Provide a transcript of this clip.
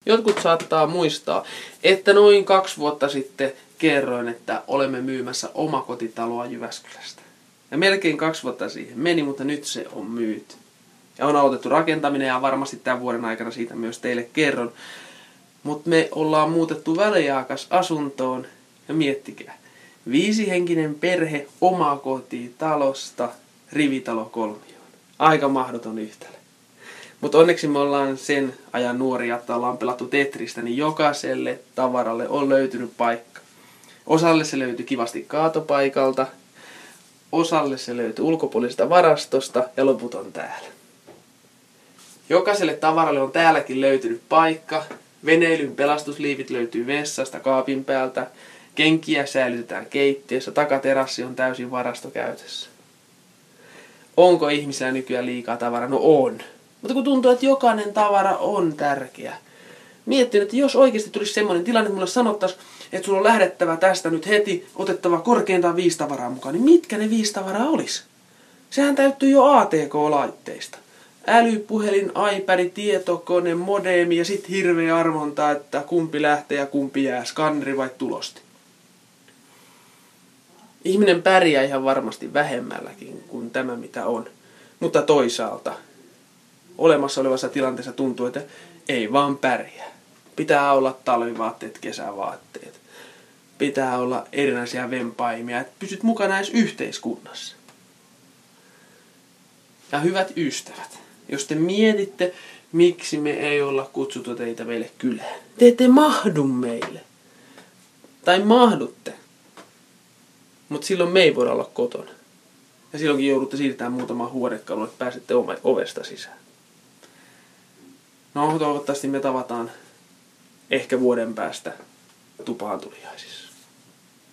Jotkut saattaa muistaa, että noin 2 vuotta sitten kerroin, että olemme myymässä omakotitaloa Jyväskylästä. Ja melkein 2 vuotta siihen meni, mutta nyt se on myyty. Ja on aloitettu rakentaminen ja varmasti tämän vuoden aikana siitä myös teille kerron. Mutta me ollaan muutettu väliaikaisasuntoon ja miettikää. 5-henkinen perhe omakotitalosta rivitalokolmioon. Aika mahdoton yhtälö. Mutta onneksi me ollaan sen ajan nuoria, että ollaan pelattu Tetristä, niin jokaiselle tavaralle on löytynyt paikka. Osalle se löytyi kivasti kaatopaikalta, osalle se löytyi ulkopuolisesta varastosta ja loput on täällä. Jokaiselle tavaralle on täälläkin löytynyt paikka. Veneilyn pelastusliivit löytyy vessasta kaapin päältä. Kenkiä säilytetään keittiössä. Takaterassi on täysin varastokäytössä. Onko ihmisillä nykyään liikaa tavaraa? No on. Mutta kun tuntuu, että jokainen tavara on tärkeä. Miettin, että jos oikeasti tulisi semmoinen tilanne, että mulle sanottaisiin, että sulla on lähdettävä tästä nyt heti, otettava korkeintaan 5 tavaraa mukaan, niin mitkä ne 5 tavaraa olisi? Sehän täyttyy jo ATK-laitteista. Älypuhelin, iPad, tietokone, modeemi ja sitten hirveä arvonta, että kumpi lähtee ja kumpi jää, skanneri vai tulosti. Ihminen pärjää ihan varmasti vähemmälläkin kuin tämä mitä on. Mutta toisaalta olemassa olevassa tilanteessa tuntuu, että ei vaan pärjää. Pitää olla talvivaatteet, kesävaatteet. Pitää olla erinäisiä vempaimia, että pysyt mukana edes yhteiskunnassa. Ja hyvät ystävät, jos te mietitte, miksi me ei olla kutsuttu teitä meille kylään. Te ette mahdu meille. Tai mahdutte. Mutta silloin me ei voida olla kotona. Ja silloinkin joudutte siirtämään muutaman huonekalun, että pääsette ovesta sisään. No, toivottavasti me tavataan ehkä vuoden päästä tupaan tuliaisissa.